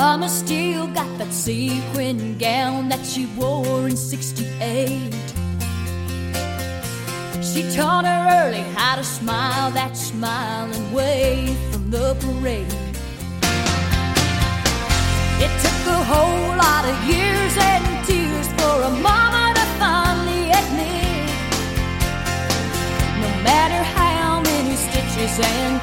Mama still got that sequin gown that she wore in '68. She taught her early how to smile that smiling way from the parade. It took a whole lot of years and tears for a mama to finally admit, no matter how many stitches and